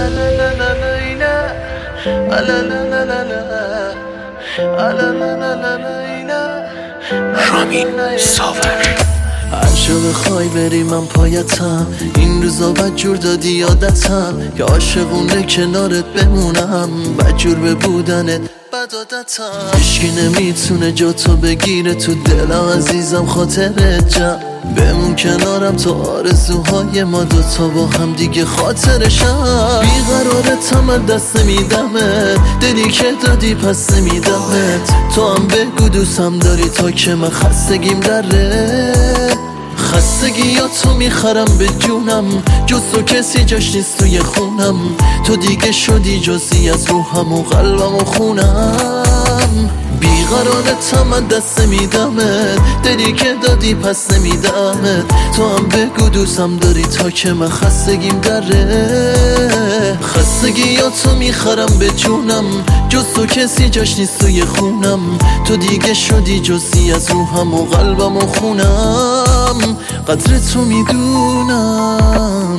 رامین ساور. هر جا بخوای بری من پایتم، این روزا بدجور دادی یادتم که عاشقونه کنارت بمونم، بدجور به بودنت بد عادتم. هیچکی نمیتونه جا تو بگیره تو دلم عزیزم، خاطرت جمع بمون کنارم تا آرزوهای ما دوتا با هم دیگه خاطرشم. بیقرارتم از دست نمیدمت، دلی که دادی پس نمیدمت. تو هم بگو دوستم داری تا که من خستگیم دره، خستگی یا تو میخرم به جونم، جز تو کسی جاش نیست توی خونم. تو دیگه شدی جزی از روحم و قلبم و خونم. بیقرارتم از دست نمیدمت، دلی که دادی پس نمیدمت. تو هم بگو دوستم داری تا که من خستگیم دره، خستگی یا تو میخرم به جونم، جز تو کسی جاش نیست توی خونم. تو دیگه شدی جزی از روحم و قلبم و خونم. قدر تو میدونم،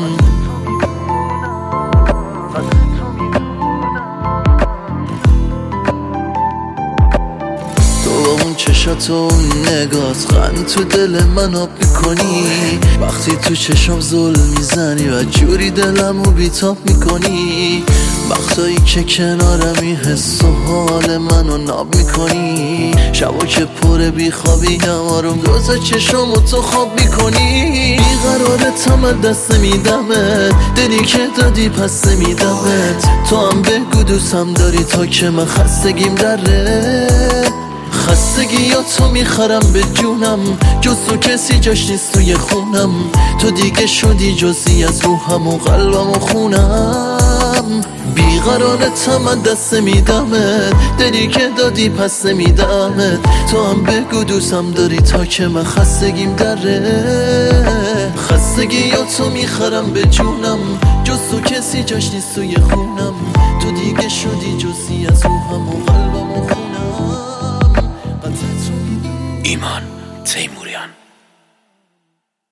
چشات و اون نگات غن تو دل من آب میکنی. وقتی تو چشام ظلم میزنی و جوری دلمو بیتاب میکنی. وقتایی که کنارمی حس و حال منو ناب میکنی. شبا که پر بیخوابی آروم دوزا چشامو تو خواب میکنی. بیقرارتم از دست نمیدمت، دلی که دادی پس نمیدمت. تو هم بگو دوستم داری تا که من خستگیم دره، خستگی یا تو میخرم به جونم، جز تو کسی جاش نیست توی خونم. تو دیگه شدی جزی از روحم و قلبم و خونم. بیقرارتم از دست نمیدمت، دلی که دادی پس نمیدمت. تو هم بگو دوستم داری تا که من خستگیم دره، خستگی یا تو میخرم به جونم، جز تو کسی جاش نیست توی خونم. تو دیگه شدی جزی از روحم و قلبم و خونم. ایمان تیمور.